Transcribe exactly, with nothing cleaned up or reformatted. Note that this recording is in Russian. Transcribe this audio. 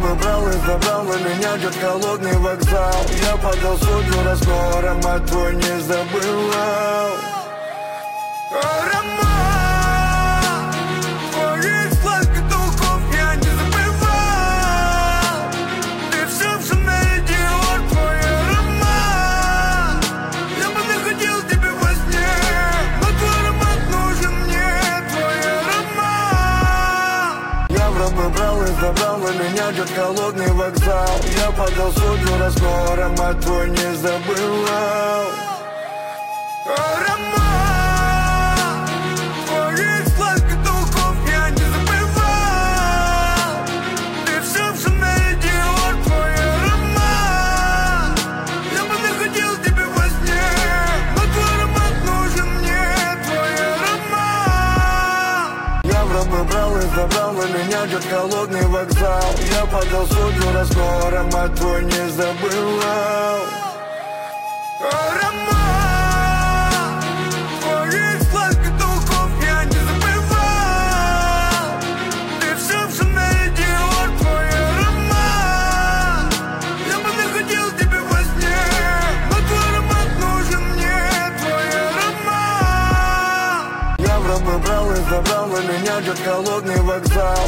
бы брал и забрал, на меня ждет холодный вокзал. Я подал судью, раскол, аромат твой не забывал. Аромат твоих сладких духов я не забывал. Ты все в Шанель, Диор, твой аромат. Я бы находил тебя во сне, но твой аромат нужен мне, твой аромат. Я в бы брал и забрал, на меня ждет холодный вокзал. Я подал судью, раскол, аромат твой не забывал. Аромат твоих сладких духов я не забывал. Ты все в Шанель, Диор, твой аромат. Я бы находил тебя во сне, но твой аромат нужен мне, твой аромат. Я в бы брал и забрал, на меня ждет холодный вокзал. Я подал судью, раскол, аромат твой не забывал. Аромат твоих сладких духов я не забывал. Ты все в Шанель, Диор, твой аромат. Я бы находил тебя во сне, но твой аромат нужен мне, твой аромат. Я в бы брал и забрал, на меня ждет холодный вокзал.